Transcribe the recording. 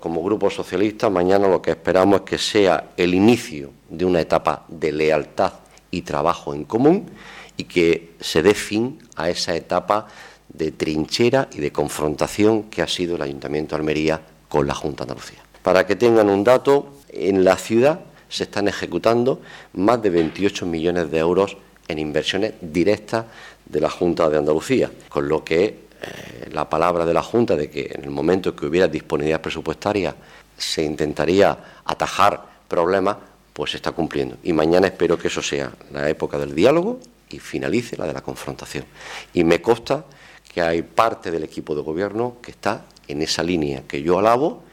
Como Grupo Socialista, mañana lo que esperamos es que sea el inicio de una etapa de lealtad y trabajo en común y que se dé fin a esa etapa de trinchera y de confrontación que ha sido el Ayuntamiento de Almería con la Junta de Andalucía. Para que tengan un dato, en la ciudad se están ejecutando más de 28 millones de euros en inversiones directas de la Junta de Andalucía, con lo que la palabra de la Junta de que en el momento que hubiera disponibilidad presupuestaria se intentaría atajar problemas, pues se está cumpliendo. Y mañana espero que eso sea la época del diálogo y finalice la de la confrontación. Y me consta que hay parte del equipo de gobierno que está en esa línea que yo alabo